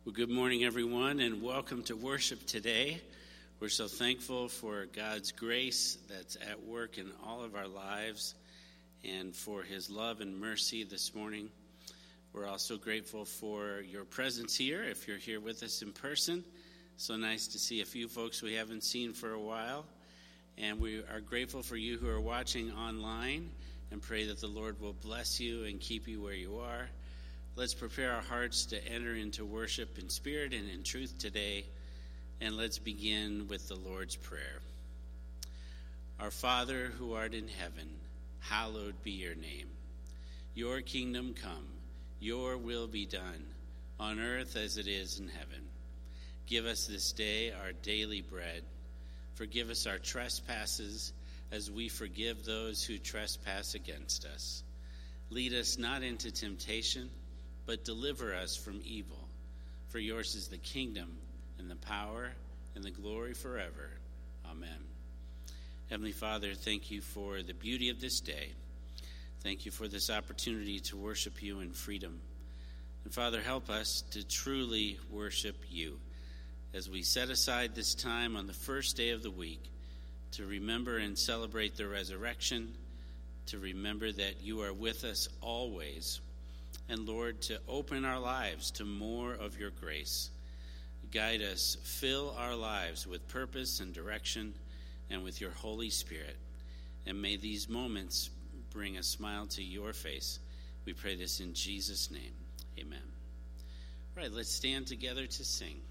Well, good morning, everyone, and welcome to worship today. We're so thankful for God's grace that's at work in all of our lives and for his love and mercy this morning. We're also grateful for your presence here, if you're here with us in person. So nice to see a few folks we haven't seen for a while. And we are grateful for you who are watching online and pray that the Lord will bless you and keep you where you are. Let's prepare our hearts to enter into worship in spirit and in truth today. And let's begin with the Lord's Prayer. Our Father who art in heaven, hallowed be your name. Your kingdom come, your will be done, on earth as it is in heaven. Give us this day our daily bread. Forgive us our trespasses as we forgive those who trespass against us. Lead us not into temptation, but deliver us from evil. For yours is the kingdom and the power and the glory forever. Amen. Heavenly Father, thank you for the beauty of this day. Thank you for this opportunity to worship you in freedom. And Father, help us to truly worship you as we set aside this time on the first day of the week to remember and celebrate the resurrection, to remember that you are with us always. And Lord, to open our lives to more of your grace. Guide us, fill our lives with purpose and direction and with your Holy Spirit. And may these moments bring a smile to your face. We pray this in Jesus' name. Amen. All right, let's stand together to sing.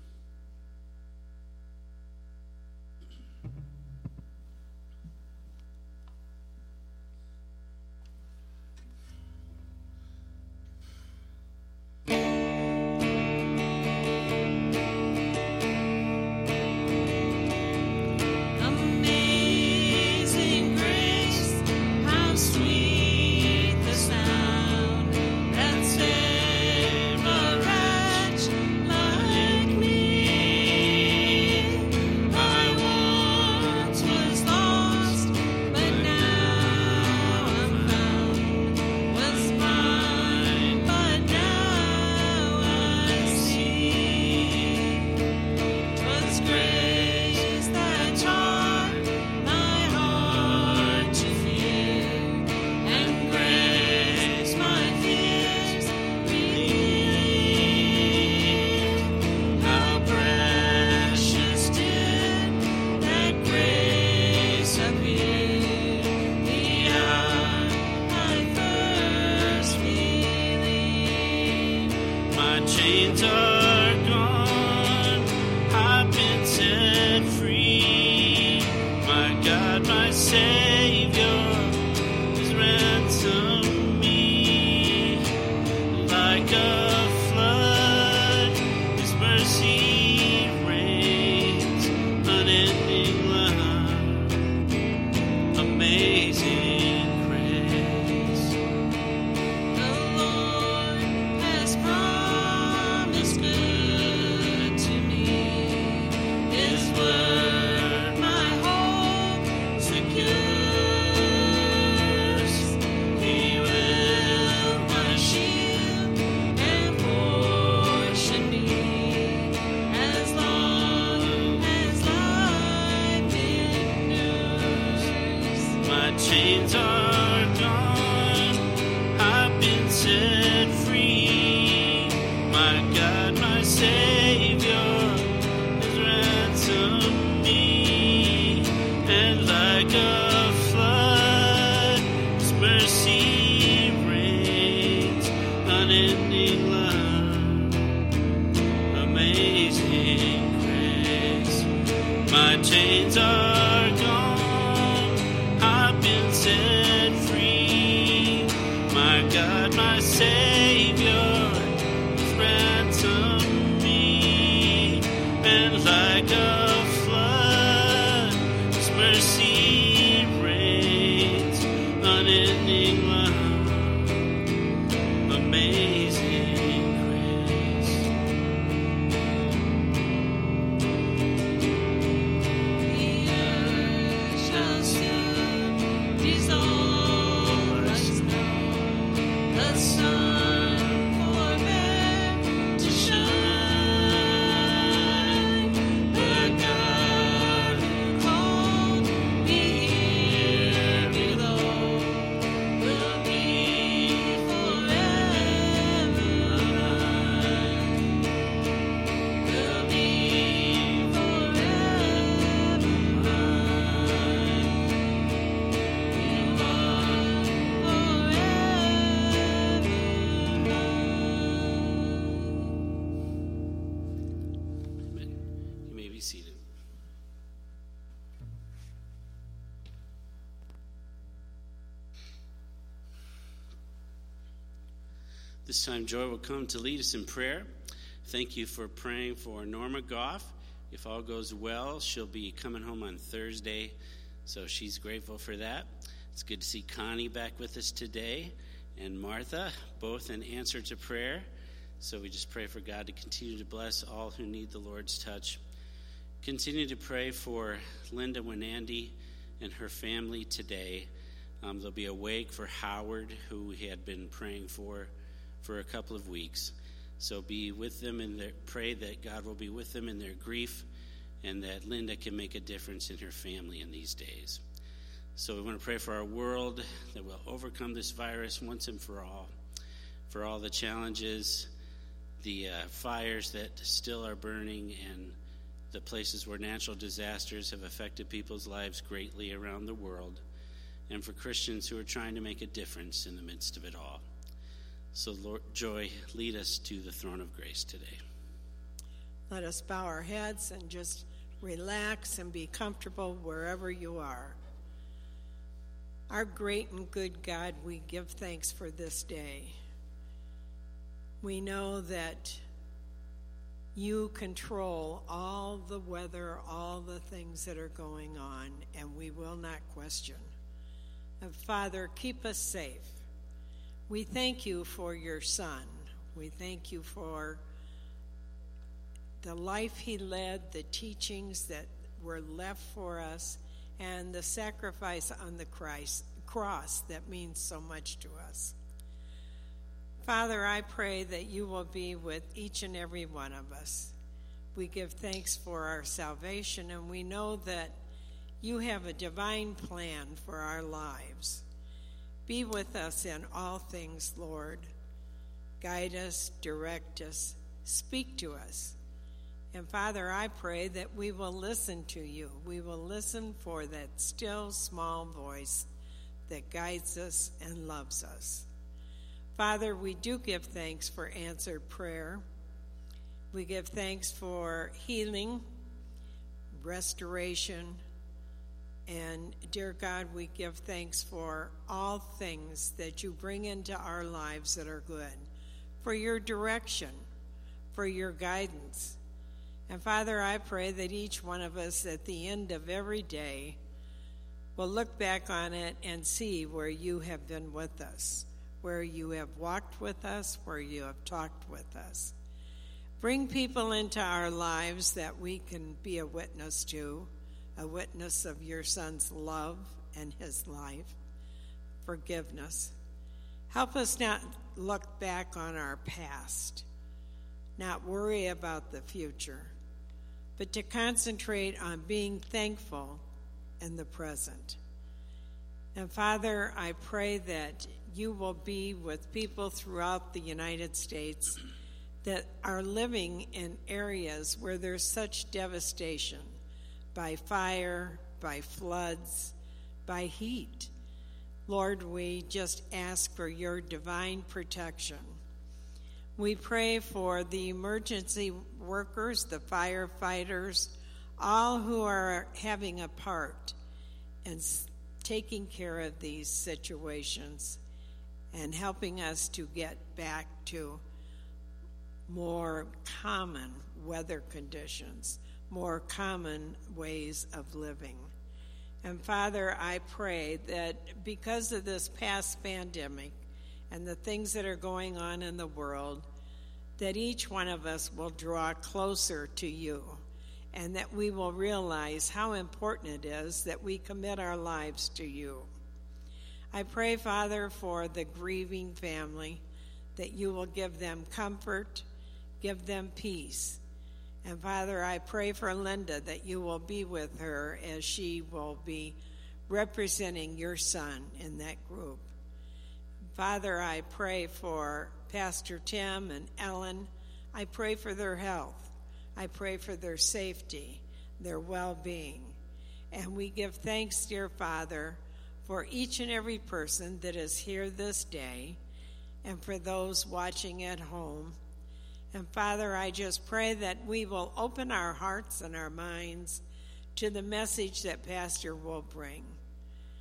Good. This time, Joy will come to lead us in prayer. Thank you for praying for Norma Goff. If all goes well, she'll be coming home on Thursday, so she's grateful for that. It's good to see Connie back with us today, and Martha, both in answer to prayer. So we just pray for God to continue to bless all who need the Lord's touch. Continue to pray for Linda Winandy and her family today. There'll be a wake for Howard, who we had been praying for a couple of weeks. So be with them and pray that God will be with them in their grief and that Linda can make a difference in her family in these days. So we want to pray for our world, that we'll overcome this virus once and for all the challenges, the fires that still are burning, and the places where natural disasters have affected people's lives greatly around the world, and for Christians who are trying to make a difference in the midst of it all. So, Lord, Joy, lead us to the throne of grace today. Let us bow our heads and just relax and be comfortable wherever you are. Our great and good God, we give thanks for this day. We know that you control all the weather, all the things that are going on, and we will not question. And Father, keep us safe. We thank you for your Son. We thank you for the life he led, the teachings that were left for us, and the sacrifice on the cross that means so much to us. Father, I pray that you will be with each and every one of us. We give thanks for our salvation, and we know that you have a divine plan for our lives. Be with us in all things, Lord. Guide us, direct us, speak to us. And Father, I pray that we will listen to you. We will listen for that still small voice that guides us and loves us. Father, we do give thanks for answered prayer. We give thanks for healing, restoration, and dear God, we give thanks for all things that you bring into our lives that are good, for your direction, for your guidance. And Father, I pray that each one of us at the end of every day will look back on it and see where you have been with us, where you have walked with us, where you have talked with us. Bring people into our lives that we can be a witness to, a witness of your Son's love and his life, forgiveness. Help us not look back on our past, not worry about the future, but to concentrate on being thankful in the present. And Father, I pray that you will be with people throughout the United States that are living in areas where there's such devastation by fire, by floods, by heat. Lord, we just ask for your divine protection. We pray for the emergency workers, the firefighters, all who are having a part in taking care of these situations and helping us to get back to more common weather conditions, more common ways of living. And Father, I pray that because of this past pandemic and the things that are going on in the world, that each one of us will draw closer to you and that we will realize how important it is that we commit our lives to you. I pray, Father, for the grieving family, that you will give them comfort, give them peace. And Father, I pray for Linda that you will be with her as she will be representing your Son in that group. Father, I pray for Pastor Tim and Ellen. I pray for their health. I pray for their safety, their well-being. And we give thanks, dear Father, for each and every person that is here this day and for those watching at home. And Father, I just pray that we will open our hearts and our minds to the message that Pastor will bring.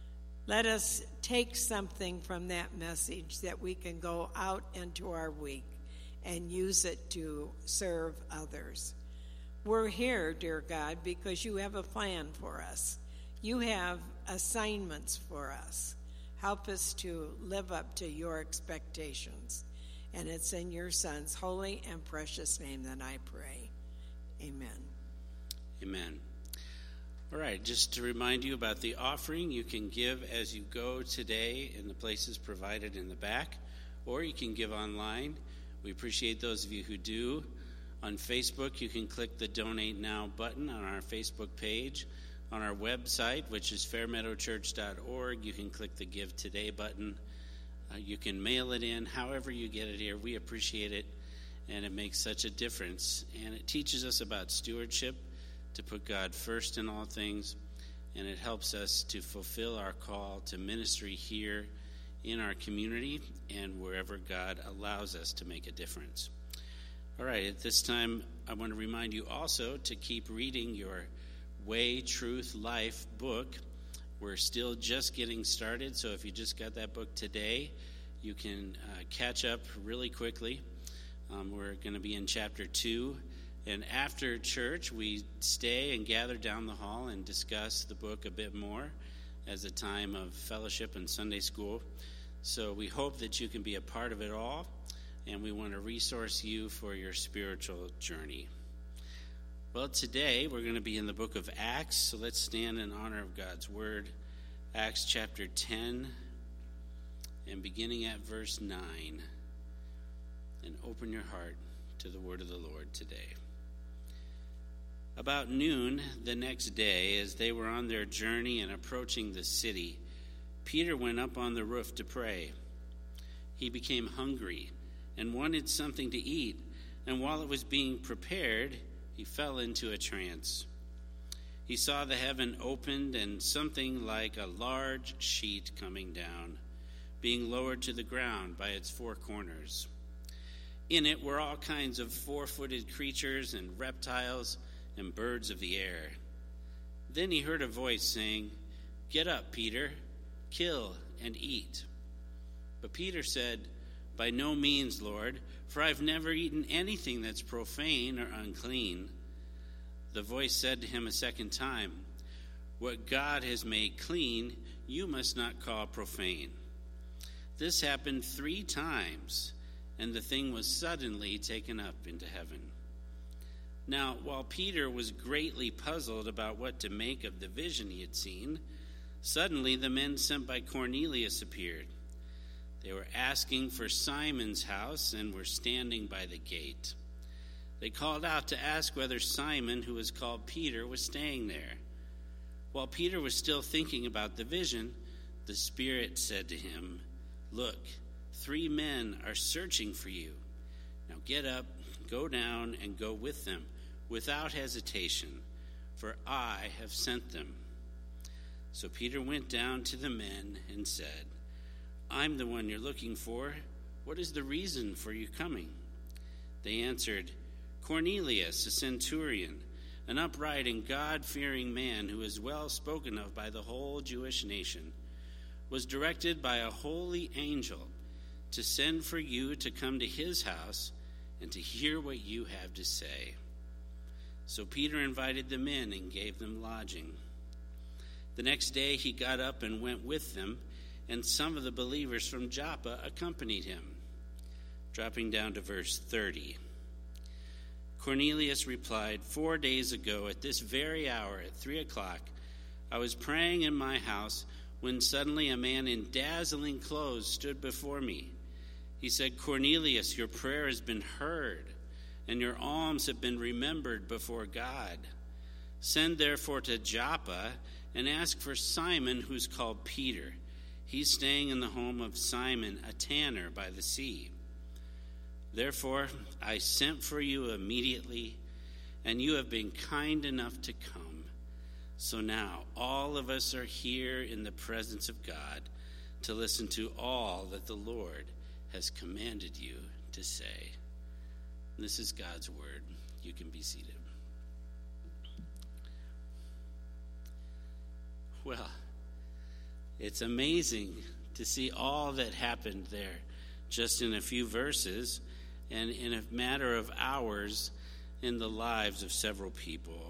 Let us take something from that message that we can go out into our week and use it to serve others. We're here, dear God, because you have a plan for us. You have assignments for us. Help us to live up to your expectations. And it's in your Son's holy and precious name that I pray. Amen. Amen. All right, just to remind you about the offering, you can give as you go today in the places provided in the back, or you can give online. We appreciate those of you who do. On Facebook, you can click the Donate Now button on our Facebook page. On our website, which is fairmeadowchurch.org, you can click the Give Today button. You can mail it in, however you get it here. We appreciate it, and it makes such a difference. And it teaches us about stewardship, to put God first in all things, and it helps us to fulfill our call to ministry here in our community and wherever God allows us to make a difference. All right, at this time, I want to remind you also to keep reading your Way, Truth, Life book. We're still just getting started, so if you just got that book today, you can catch up really quickly. We're going to be in chapter 2. And after church, we stay and gather down the hall and discuss the book a bit more as a time of fellowship and Sunday school. So we hope that you can be a part of it all, and we want to resource you for your spiritual journey. Well, today we're going to be in the book of Acts, so let's stand in honor of God's word. Acts chapter 10, and beginning at verse 9. And open your heart to the word of the Lord today. About noon the next day, as they were on their journey and approaching the city, Peter went up on the roof to pray. He became hungry and wanted something to eat, and while it was being prepared, he fell into a trance. He saw the heaven opened and something like a large sheet coming down, being lowered to the ground by its four corners. In it were all kinds of four-footed creatures and reptiles and birds of the air. Then he heard a voice saying, "Get up, Peter, kill and eat." But Peter said, "By no means, Lord, for I've never eaten anything that's profane or unclean." The voice said to him a second time, "What God has made clean, you must not call profane." This happened 3 times, and the thing was suddenly taken up into heaven. Now, while Peter was greatly puzzled about what to make of the vision he had seen, suddenly the men sent by Cornelius appeared. They were asking for Simon's house and were standing by the gate. They called out to ask whether Simon, who was called Peter, was staying there. While Peter was still thinking about the vision, the Spirit said to him, "Look, 3 men are searching for you. Now get up, go down, and go with them, without hesitation, for I have sent them." So Peter went down to the men and said, "I'm the one you're looking for. What is the reason for your coming?" They answered, "Cornelius, a centurion, an upright and God-fearing man who is well spoken of by the whole Jewish nation, was directed by a holy angel to send for you to come to his house and to hear what you have to say." So Peter invited them in and gave them lodging. The next day he got up and went with them, and some of the believers from Joppa accompanied him. Dropping down to verse 30. Cornelius replied, 4 days ago at this very hour at 3 o'clock, I was praying in my house when suddenly a man in dazzling clothes stood before me. He said, Cornelius, your prayer has been heard, and your alms have been remembered before God. Send therefore to Joppa and ask for Simon, who's called Peter. He's staying in the home of Simon, a tanner by the sea. Therefore, I sent for you immediately, and you have been kind enough to come. So now all of us are here in the presence of God to listen to all that the Lord has commanded you to say. This is God's word. You can be seated. Well, It's amazing to see all that happened there just in a few verses and in a matter of hours in the lives of several people.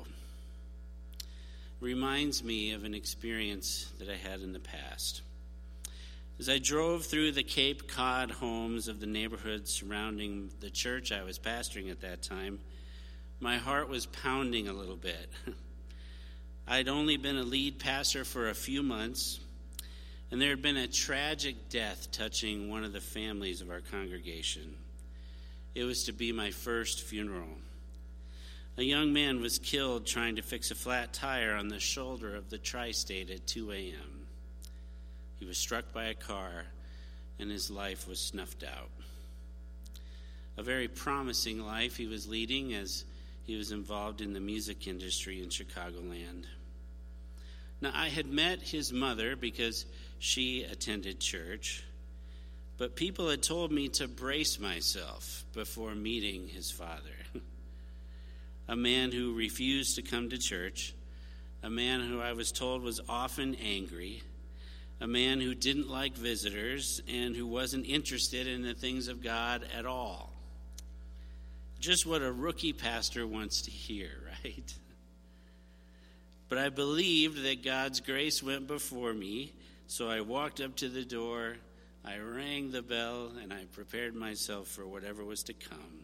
Reminds me of an experience that I had in the past. As I drove through the Cape Cod homes of the neighborhood surrounding the church I was pastoring at that time, my heart was pounding a little bit. I'd only been a lead pastor for a few months, and there had been a tragic death touching one of the families of our congregation. It was to be my first funeral. A young man was killed trying to fix a flat tire on the shoulder of the Tri-State at 2 a.m. He was struck by a car, and his life was snuffed out. A very promising life he was leading as he was involved in the music industry in Chicagoland. Now, I had met his mother because she attended church, but people had told me to brace myself before meeting his father. A man who refused to come to church, a man who I was told was often angry, a man who didn't like visitors and who wasn't interested in the things of God at all. Just what a rookie pastor wants to hear, right? But I believed that God's grace went before me, so I walked up to the door, I rang the bell, and I prepared myself for whatever was to come.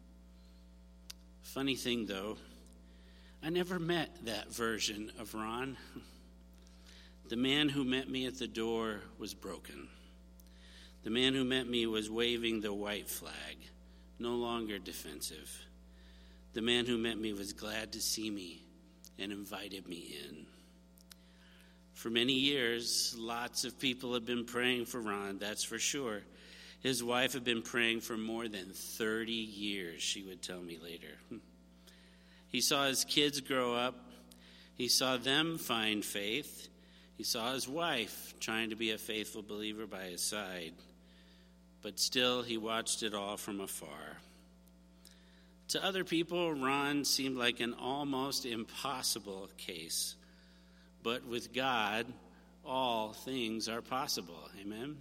Funny thing, though, I never met that version of Ron. The man who met me at the door was broken. The man who met me was waving the white flag, no longer defensive. The man who met me was glad to see me and invited me in. For many years, lots of people have been praying for Ron, that's for sure. His wife had been praying for more than 30 years, she would tell me later. He saw his kids grow up. He saw them find faith. He saw his wife trying to be a faithful believer by his side. But still, he watched it all from afar. To other people, Ron seemed like an almost impossible case. But with God, all things are possible. Amen?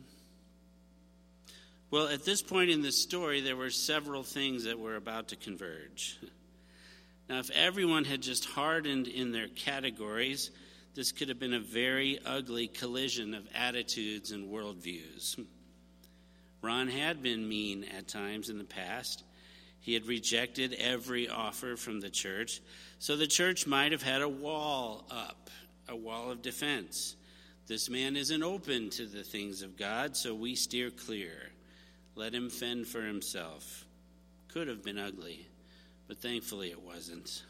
Well, at this point in the story, there were several things that were about to converge. Now, if everyone had just hardened in their categories, this could have been a very ugly collision of attitudes and worldviews. Ron had been mean at times in the past. He had rejected every offer from the church, so the church might have had a wall up, a wall of defense. This man isn't open to the things of God, so we steer clear. Let him fend for himself. Could have been ugly, but thankfully it wasn't.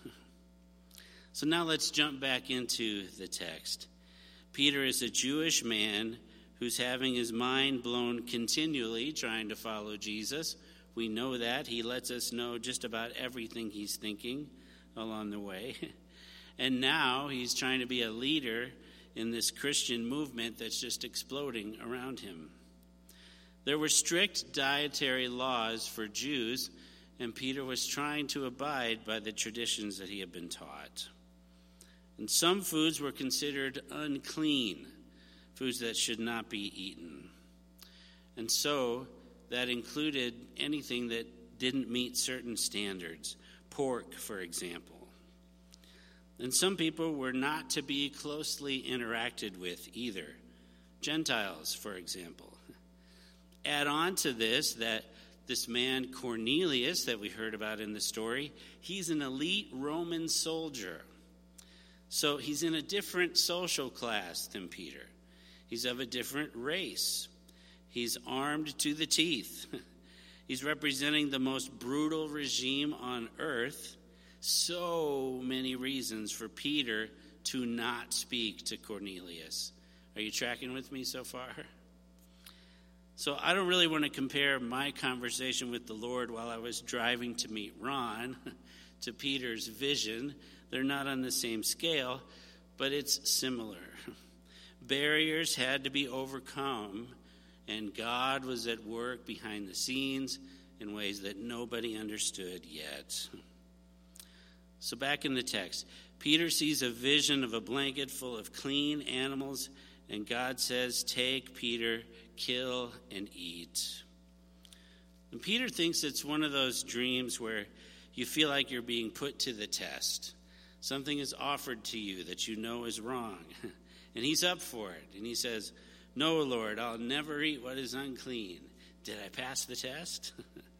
So now let's jump back into the text. Peter is a Jewish man who's having his mind blown continually trying to follow Jesus. We know that. He lets us know just about everything he's thinking along the way. And now he's trying to be a leader in this Christian movement that's just exploding around him. There were strict dietary laws for Jews, and Peter was trying to abide by the traditions that he had been taught. And some foods were considered unclean, foods that should not be eaten. And so that included anything that didn't meet certain standards, pork, for example. And some people were not to be closely interacted with either, Gentiles, for example. Add on to this that this man Cornelius that we heard about in the story, he's an elite Roman soldier. So he's in a different social class than Peter. He's of a different race. He's armed to the teeth. He's representing the most brutal regime on earth. So many reasons for Peter to not speak to Cornelius. Are you tracking with me so far? So I don't really want to compare my conversation with the Lord while I was driving to meet Ron to Peter's vision. They're not on the same scale, but it's similar. Barriers had to be overcome, and God was at work behind the scenes in ways that nobody understood yet. So back in the text, Peter sees a vision of a blanket full of clean animals and God says, "Take, Peter, kill and eat." And Peter thinks it's one of those dreams where you feel like you're being put to the test. Something is offered to you that you know is wrong. And he's up for it. And he says, "No, Lord, I'll never eat what is unclean." Did I pass the test?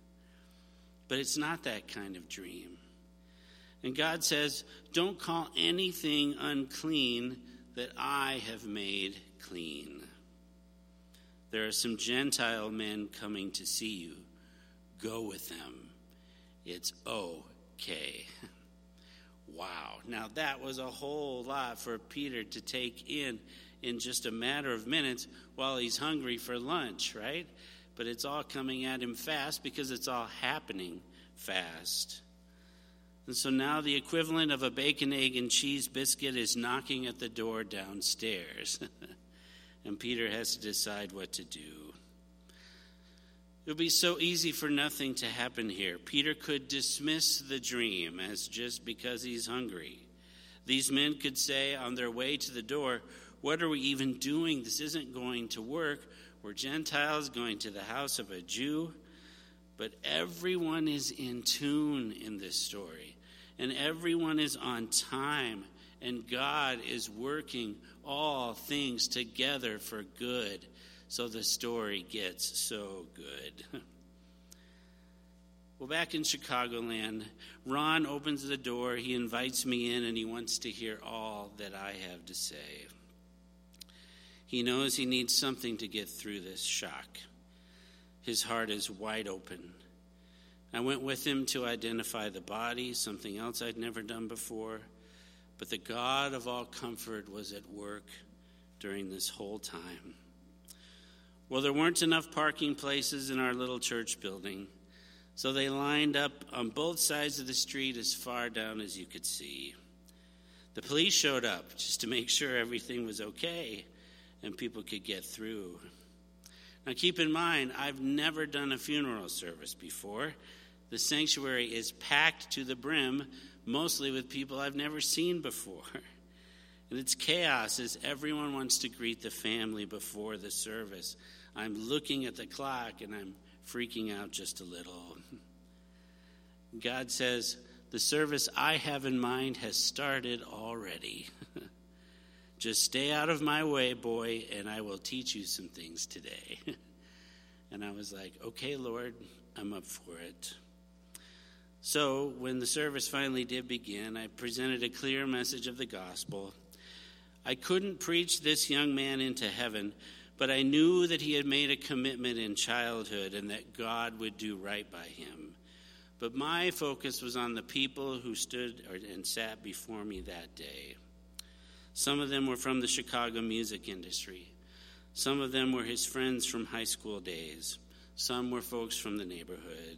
But it's not that kind of dream. And God says, "Don't call anything unclean that I have made clean. There are some Gentile men coming to see you. Go with them. It's okay." Wow. Now that was a whole lot for Peter to take in just a matter of minutes while he's hungry for lunch, right? But it's all coming at him fast because it's all happening fast. And so now the equivalent of a bacon, egg, and cheese biscuit is knocking at the door downstairs. And Peter has to decide what to do. It would be so easy for nothing to happen here. Peter could dismiss the dream as just because he's hungry. These men could say on their way to the door, "What are we even doing? This isn't going to work. We're Gentiles going to the house of a Jew." But everyone is in tune in this story, and everyone is on time, and God is working all things together for good. So the story gets so good. Well, back in Chicagoland, Ron opens the door, he invites me in, and he wants to hear all that I have to say. He knows he needs something to get through this shock. His heart is wide open. I went with him to identify the body, something else I'd never done before, but the God of all comfort was at work during this whole time. Well, there weren't enough parking places in our little church building, so they lined up on both sides of the street as far down as you could see. The police showed up just to make sure everything was okay and people could get through. Now, keep in mind, I've never done a funeral service before. The sanctuary is packed to the brim, mostly with people I've never seen before. And it's chaos as everyone wants to greet the family before the service. I'm looking at the clock and I'm freaking out just a little. God says, "The service I have in mind has started already. Just stay out of my way, boy, and I will teach you some things today." And I was like, "Okay, Lord, I'm up for it." So when the service finally did begin, I presented a clear message of the gospel. I couldn't preach this young man into heaven, but I knew that he had made a commitment in childhood and that God would do right by him. But my focus was on the people who stood and sat before me that day. Some of them were from the Chicago music industry. Some of them were his friends from high school days. Some were folks from the neighborhood.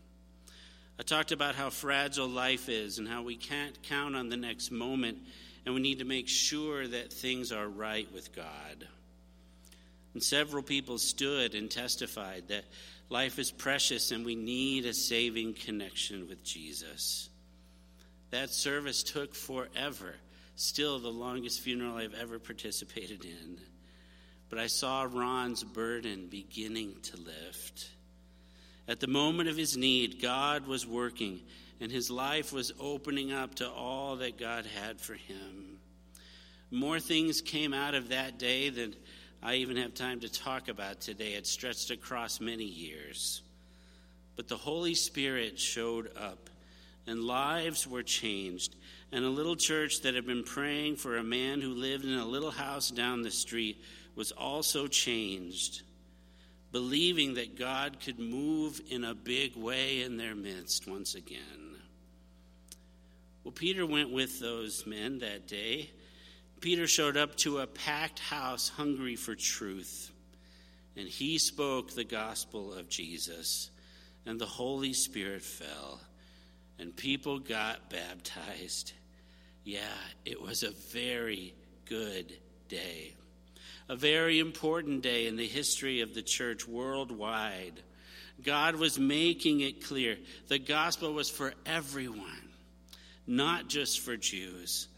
I talked about how fragile life is and how we can't count on the next moment, and we need to make sure that things are right with God. And several people stood and testified that life is precious and we need a saving connection with Jesus. That service took forever, still the longest funeral I've ever participated in. But I saw Ron's burden beginning to lift. At the moment of his need, God was working, and his life was opening up to all that God had for him. More things came out of that day than I even have time to talk about today. It stretched across many years. But the Holy Spirit showed up, and lives were changed. And a little church that had been praying for a man who lived in a little house down the street was also changed, believing that God could move in a big way in their midst once again. Well, Peter went with those men that day. Peter showed up to a packed house hungry for truth, and he spoke the gospel of Jesus, and the Holy Spirit fell, and people got baptized. Yeah, it was a very good day, a very important day in the history of the church worldwide. God was making it clear the gospel was for everyone, not just for Jews.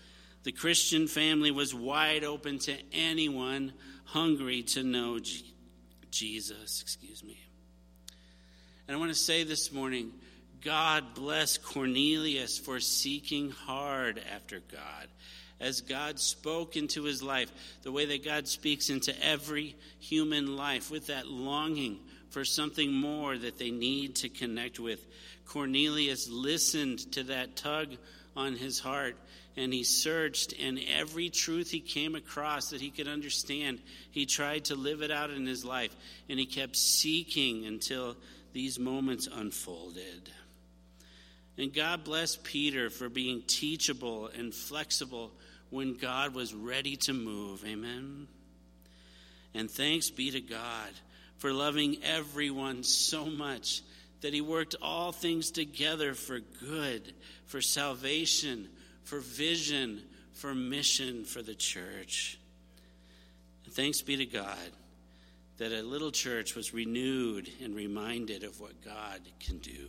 The Christian family was wide open to anyone hungry to know Jesus. And I want to say this morning, God bless Cornelius for seeking hard after God. As God spoke into his life, the way that God speaks into every human life, with that longing for something more that they need to connect with. Cornelius listened to that tug on his heart, and he searched, and every truth he came across that he could understand, he tried to live it out in his life, and he kept seeking until these moments unfolded. And God bless Peter for being teachable and flexible when God was ready to move. Amen. And thanks be to God for loving everyone so much that he worked all things together for good, for salvation, for vision, for mission for the church. And thanks be to God that a little church was renewed and reminded of what God can do.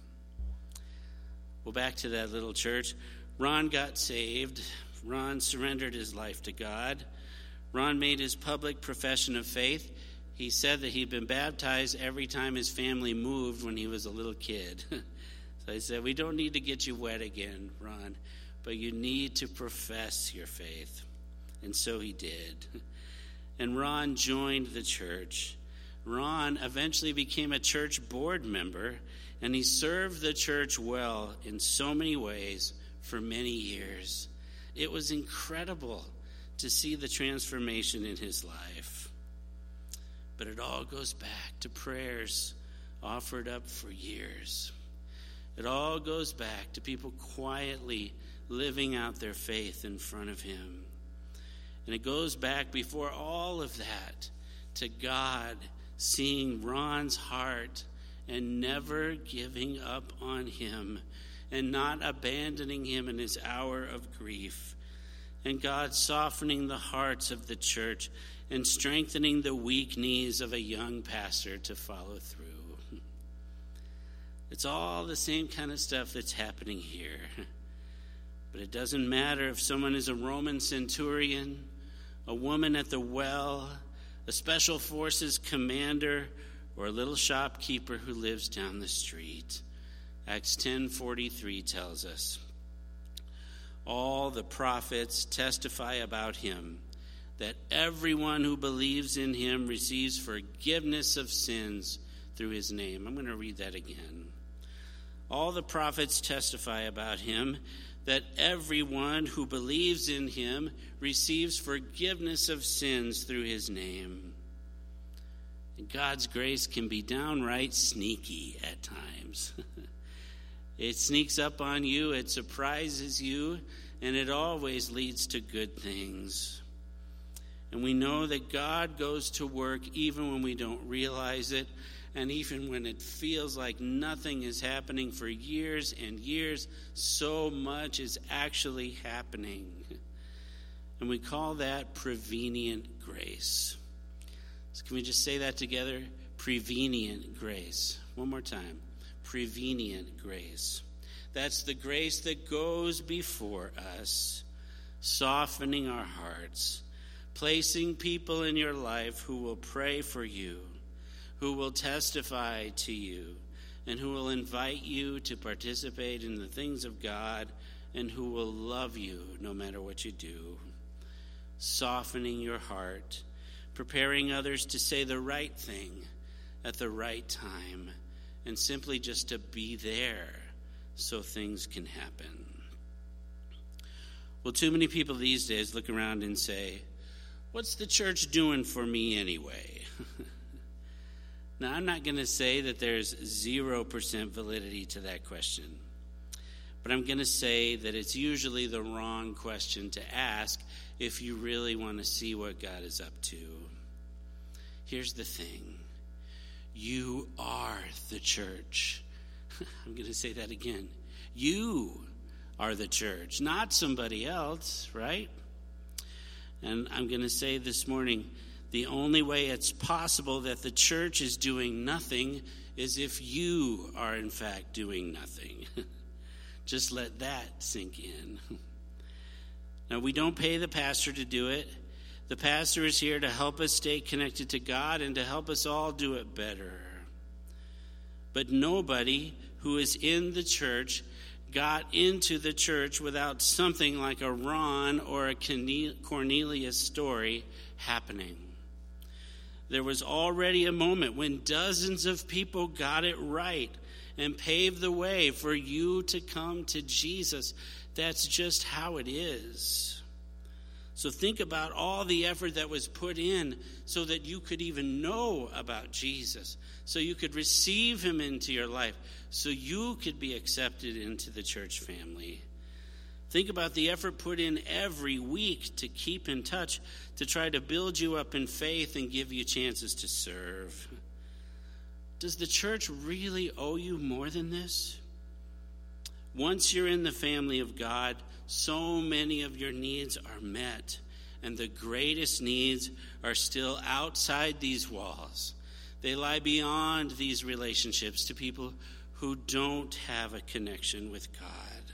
Well, back to that little church. Ron got saved. Ron surrendered his life to God. Ron made his public profession of faith. He said that he'd been baptized every time his family moved when he was a little kid. So I said, we don't need to get you wet again, Ron, but you need to profess your faith. And so he did. And Ron joined the church. Ron eventually became a church board member, and he served the church well in so many ways for many years. It was incredible to see the transformation in his life. But it all goes back to prayers offered up for years. It all goes back to people quietly living out their faith in front of him. And it goes back before all of that to God seeing Ron's heart and never giving up on him and not abandoning him in his hour of grief. And God softening the hearts of the church and strengthening the weak knees of a young pastor to follow through. It's all the same kind of stuff that's happening here. But it doesn't matter if someone is a Roman centurion, a woman at the well, a special forces commander, or a little shopkeeper who lives down the street. Acts 10:43 tells us, all the prophets testify about him, that everyone who believes in him receives forgiveness of sins through his name. I'm going to read that again. All the prophets testify about him, that everyone who believes in him receives forgiveness of sins through his name. And God's grace can be downright sneaky at times. It sneaks up on you, it surprises you, and it always leads to good things. And we know that God goes to work even when we don't realize it, and even when it feels like nothing is happening for years and years, so much is actually happening. And we call that prevenient grace. So can we just say that together? Prevenient grace. One more time. Prevenient grace. That's the grace that goes before us, softening our hearts, placing people in your life who will pray for you, who will testify to you, and who will invite you to participate in the things of God, and who will love you no matter what you do. Softening your heart, preparing others to say the right thing at the right time, and simply just to be there so things can happen. Well, too many people these days look around and say, what's the church doing for me anyway? Now, I'm not going to say that there's 0% validity to that question, but I'm going to say that it's usually the wrong question to ask if you really want to see what God is up to. Here's the thing. You are the church. I'm going to say that again. You are the church, not somebody else, right? And I'm going to say this morning, the only way it's possible that the church is doing nothing is if you are in fact doing nothing. Just let that sink in. Now, we don't pay the pastor to do it. The pastor is here to help us stay connected to God and to help us all do it better. But nobody who is in the church got into the church without something like a Ron or a Cornelius story happening. There was already a moment when dozens of people got it right and paved the way for you to come to Jesus. That's just how it is. So think about all the effort that was put in so that you could even know about Jesus, so you could receive him into your life, so you could be accepted into the church family. Think about the effort put in every week to keep in touch, to try to build you up in faith and give you chances to serve. Does the church really owe you more than this? Once you're in the family of God, so many of your needs are met, and the greatest needs are still outside these walls. They lie beyond these relationships to people who don't have a connection with God.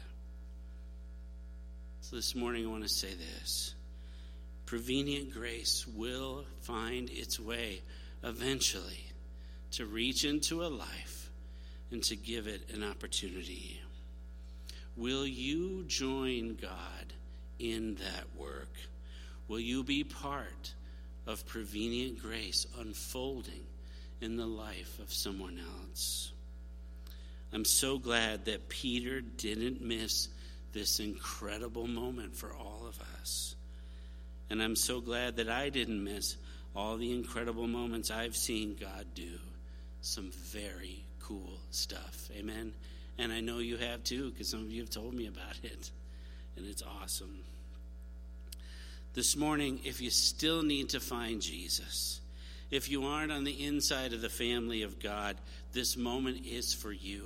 So this morning I want to say this. Prevenient grace will find its way eventually to reach into a life and to give it an opportunity. Will you join God in that work? Will you be part of prevenient grace unfolding in the life of someone else? I'm so glad that Peter didn't miss this incredible moment for all of us. And I'm so glad that I didn't miss all the incredible moments I've seen God do. Some very cool stuff. Amen? And I know you have too, because some of you have told me about it. And it's awesome. This morning, if you still need to find Jesus, if you aren't on the inside of the family of God, this moment is for you.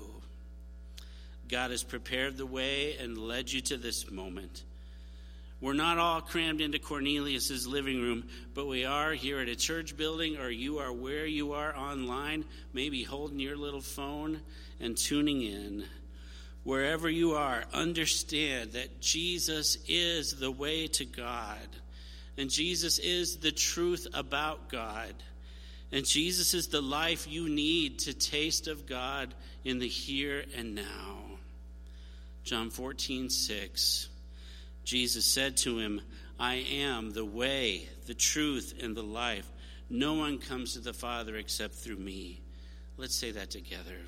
God has prepared the way and led you to this moment. We're not all crammed into Cornelius's living room, but we are here at a church building, or you are where you are online, maybe holding your little phone and tuning in. Wherever you are, understand that Jesus is the way to God, and Jesus is the truth about God, and Jesus is the life you need to taste of God in the here and now. John 14:6. Jesus said to him, I am the way, the truth, and the life. No one comes to the Father except through me. Let's say that together.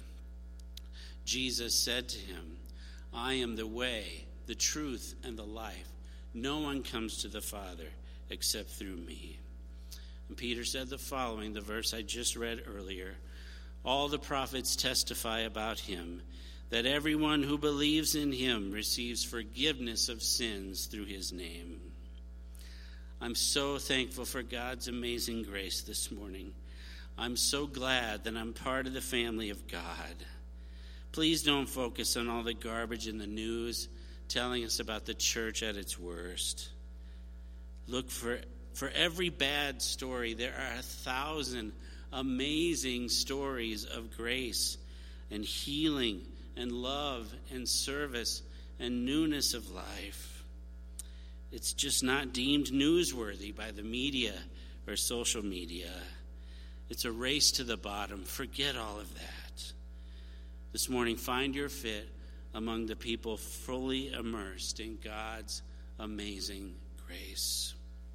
Jesus said to him, I am the way, the truth, and the life. No one comes to the Father except through me. And Peter said the following, the verse I just read earlier. All the prophets testify about him, that everyone who believes in him receives forgiveness of sins through his name. I'm so thankful for God's amazing grace this morning. I'm so glad that I'm part of the family of God. Please don't focus on all the garbage in the news telling us about the church at its worst. Look, for every bad story, there are 1,000 amazing stories of grace and healing and love and service and newness of life. It's just not deemed newsworthy by the media or social media. It's a race to the bottom. Forget all of that. This morning, find your fit among the people fully immersed in God's amazing grace.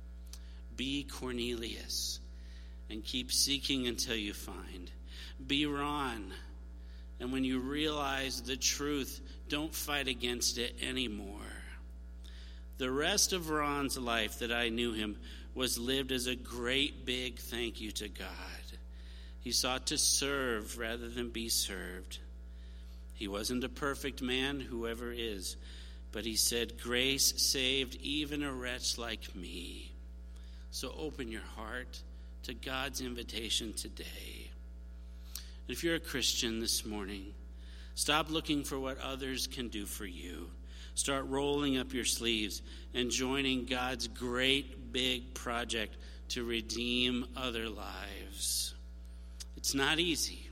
Be Cornelius and keep seeking until you find. Be Ron. And when you realize the truth, don't fight against it anymore. The rest of Ron's life that I knew him was lived as a great big thank you to God. He sought to serve rather than be served. He wasn't a perfect man, whoever is, but he said, grace saved even a wretch like me. So open your heart to God's invitation today. If you're a Christian this morning, stop looking for what others can do for you. Start rolling up your sleeves and joining God's great big project to redeem other lives. It's not easy,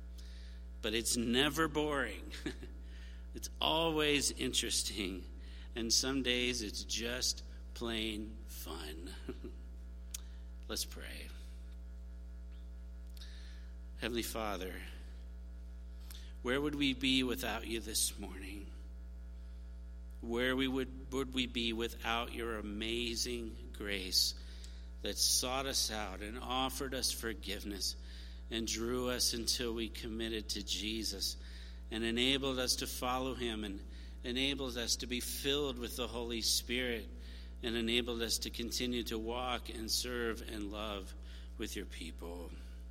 but it's never boring. It's always interesting, and some days it's just plain fun. Let's pray. Heavenly Father, where would we be without you this morning? Where would we be without your amazing grace that sought us out and offered us forgiveness and drew us until we committed to Jesus and enabled us to follow him and enabled us to be filled with the Holy Spirit and enabled us to continue to walk and serve and love with your people.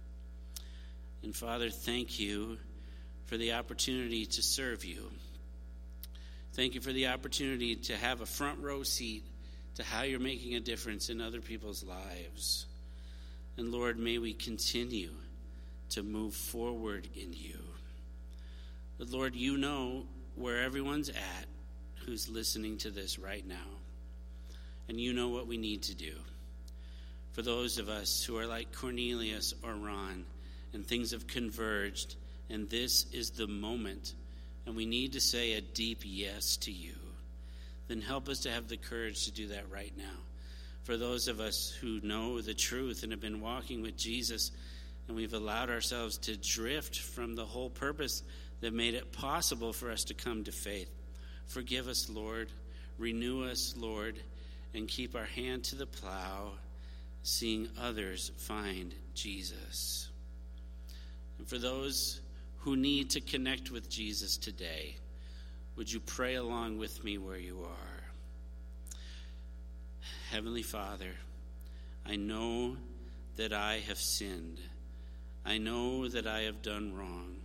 And Father, thank you for the opportunity to serve you. Thank you for the opportunity to have a front row seat to how you're making a difference in other people's lives. And Lord, may we continue to move forward in you. But Lord, you know where everyone's at who's listening to this right now. And you know what we need to do. For those of us who are like Cornelius or Ron, and things have converged, and this is the moment, and we need to say a deep yes to you, then help us to have the courage to do that right now. For those of us who know the truth and have been walking with Jesus, and we've allowed ourselves to drift from the whole purpose that made it possible for us to come to faith, forgive us, Lord. Renew us, Lord, and keep our hand to the plow, seeing others find Jesus. And for those who need to connect with Jesus today, would you pray along with me where you are? Heavenly Father, I know that I have sinned. I know that I have done wrong.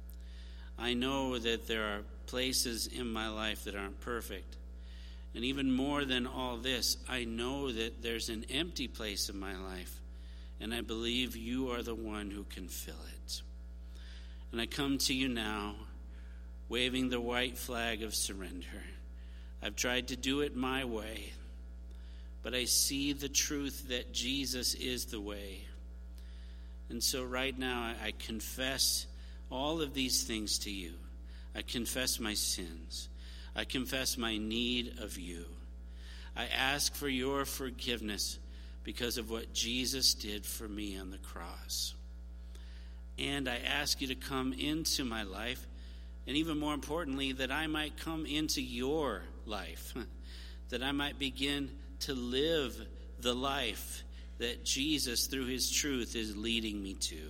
I know that there are places in my life that aren't perfect. And even more than all this, I know that there's an empty place in my life, and I believe you are the one who can fill it. And I come to you now, waving the white flag of surrender. I've tried to do it my way, but I see the truth that Jesus is the way. And so right now I confess all of these things to you. I confess my sins. I confess my need of you. I ask for your forgiveness because of what Jesus did for me on the cross. And I ask you to come into my life, and even more importantly, that I might come into your life, that I might begin to live the life that Jesus, through his truth, is leading me to.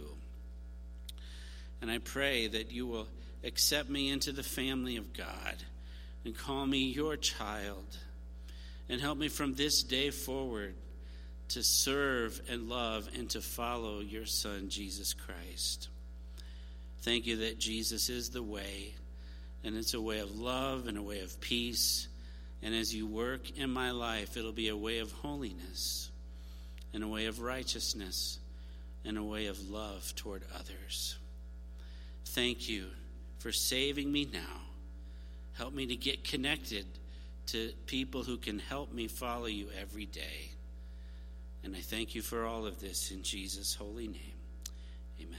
And I pray that you will accept me into the family of God and call me your child, and help me from this day forward to serve and love and to follow your Son, Jesus Christ. Thank you that Jesus is the way, and it's a way of love and a way of peace. And as you work in my life, it'll be a way of holiness and a way of righteousness and a way of love toward others. Thank you for saving me now. Help me to get connected to people who can help me follow you every day. And I thank you for all of this in Jesus' holy name. Amen.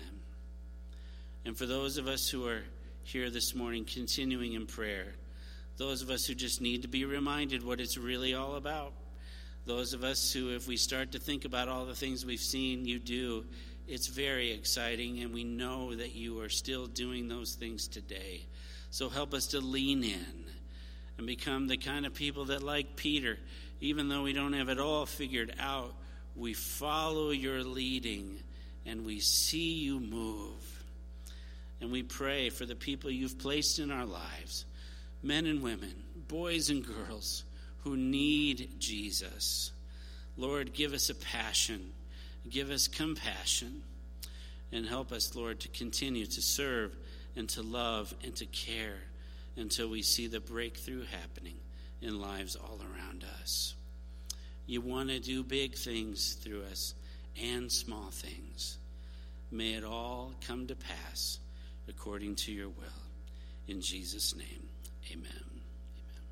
And for those of us who are here this morning continuing in prayer, those of us who just need to be reminded what it's really all about, those of us who, if we start to think about all the things we've seen you do, it's very exciting, and we know that you are still doing those things today. So help us to lean in and become the kind of people that, like Peter, even though we don't have it all figured out, we follow your leading and we see you move. And we pray for the people you've placed in our lives, men and women, boys and girls who need Jesus. Lord, give us a passion, give us compassion, and help us, Lord, to continue to serve and to love and to care until we see the breakthrough happening in lives all around us. You want to do big things through us and small things. May it all come to pass according to your will. In Jesus' name, amen. Amen.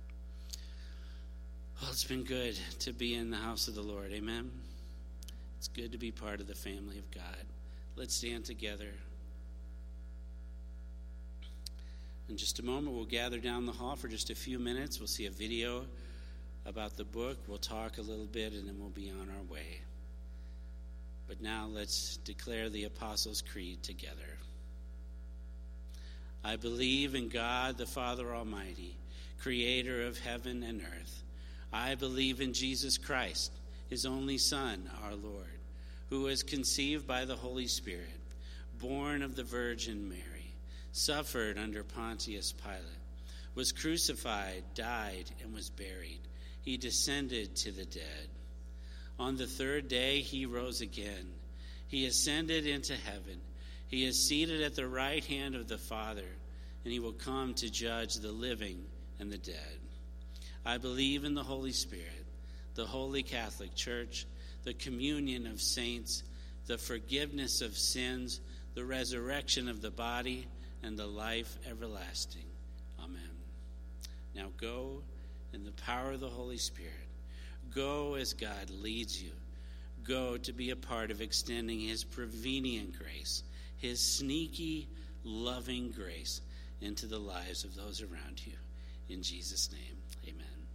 Well, it's been good to be in the house of the Lord. Amen. It's good to be part of the family of God. Let's stand together. In just a moment, we'll gather down the hall for just a few minutes. We'll see a video about the book. We'll talk a little bit, and then we'll be on our way. But now let's declare the Apostles' Creed together. I believe in God, the Father Almighty, creator of heaven and earth. I believe in Jesus Christ, his only Son, our Lord, who was conceived by the Holy Spirit, born of the Virgin Mary, suffered under Pontius Pilate, was crucified, died, and was buried. He descended to the dead. On the third day he rose again. He ascended into heaven. He is seated at the right hand of the Father, and he will come to judge the living and the dead. I believe in the Holy Spirit, the Holy Catholic Church, the communion of saints, the forgiveness of sins, the resurrection of the body, and the life everlasting. Amen. Now go in the power of the Holy Spirit. Go as God leads you. Go to be a part of extending his prevenient grace, his sneaky, loving grace into the lives of those around you. In Jesus' name, amen.